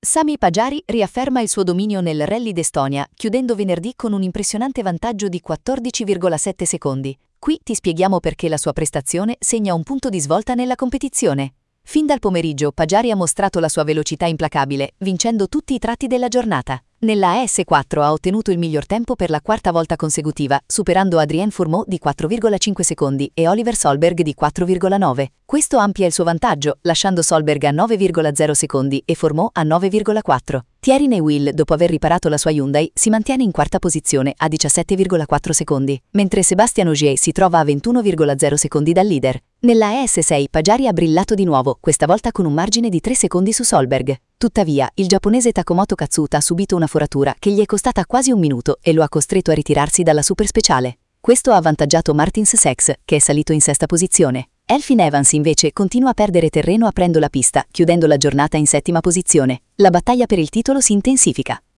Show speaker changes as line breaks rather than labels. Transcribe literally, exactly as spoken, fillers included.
Sami Pajari riafferma il suo dominio nel Rally d'Estonia, chiudendo venerdì con un impressionante vantaggio di quattordici virgola sette secondi. Qui ti spieghiamo perché la sua prestazione segna un punto di svolta nella competizione. Fin dal pomeriggio Pajari ha mostrato la sua velocità implacabile, vincendo tutti i tratti della giornata. Nella A S quattro ha ottenuto il miglior tempo per la quarta volta consecutiva, superando Adrien Fourmaux di quattro virgola cinque secondi e Oliver Solberg di quattro virgola nove. Questo amplia il suo vantaggio, lasciando Solberg a nove virgola zero secondi e Fourmaux a nove virgola quattro. Thierry Neuville, dopo aver riparato la sua Hyundai, si mantiene in quarta posizione a diciassette virgola quattro secondi, mentre Sébastien Ogier si trova a ventuno virgola zero secondi dal leader. Nella A S sei Pajari ha brillato di nuovo, questa volta con un margine di tre secondi su Solberg. Tuttavia, il giapponese Takemoto Katsuta ha subito una foratura che gli è costata quasi un minuto e lo ha costretto a ritirarsi dalla super speciale. Questo ha avvantaggiato Martins Sex, che è salito in sesta posizione. Elfyn Evans invece continua a perdere terreno aprendo la pista, chiudendo la giornata in settima posizione. La battaglia per il titolo si intensifica.